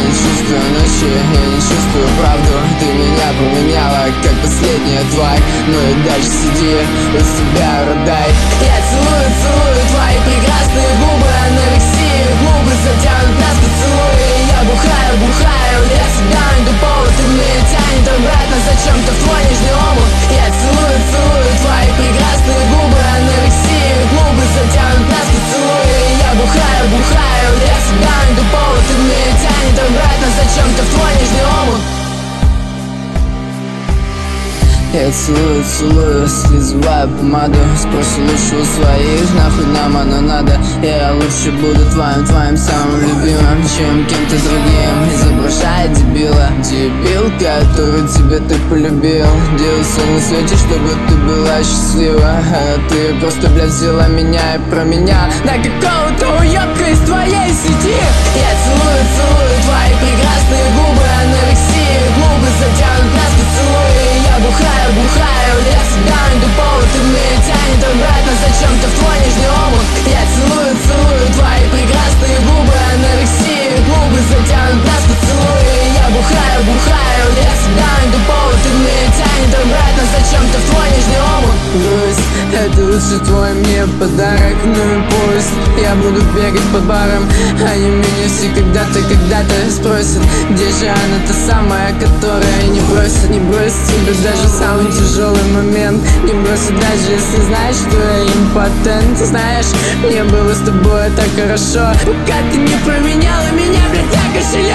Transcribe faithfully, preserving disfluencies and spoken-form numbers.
не чувствую ночи, я не чувствую правду. Ты меня поменяла, как последняя тварь. Ну и дальше сиди, у себя рыдай. Я целую, целую твои прекрасные губы, анорексия клубы затянут нас поцелуи. Я бухаю, бухаю, я себя найду повод, и меня тянет обратно зачем-то в твой нежный омут. Я целую, целую твои прекрасные губы, анорексия клубы затянут нас поцелуи. Я бухаю, бухаю, я себя найду повод, и меня тянет обратно зачем-то в твой нежный омут. Я целую, целую, слизываю помаду. Спрошу лучше у своих, нахуй нам оно надо. Я лучше буду твоим, твоим самым любимым, чем кем-то другим. Изображая дебила, дебил, который тебя ты полюбил. Делал все на свете, чтобы ты была счастлива. А ты просто, блядь, взяла меня и про меня на какого-то уёбка из твоей сети. Я целую, целую твои прекрасные губы, анорексия клубы затянут нас поцелуи. Я бухаю, бухаю, я себя найду повод, и меня тянет обратно зачем-то в твой нежный омут. Я целую, целую твои прекрасные губы, анорексия клубы затянут нас поцелуи. Я бухаю, бухаю, я себя найду повод, и меня тянет обратно зачем-то в твой нежный омут. Грусть, это лучше твой мне подарок. Ну и пусть я буду бегать по барам, они меня все когда-то, когда-то спросят, где же она, та самая, которая не бросит, не бросит тебя даже в самый тяжелый момент. Не бросит даже если знаешь, что я импотент. Знаешь, мне было с тобой так хорошо, пока ты не поменяла меня, блядь, я кошелек.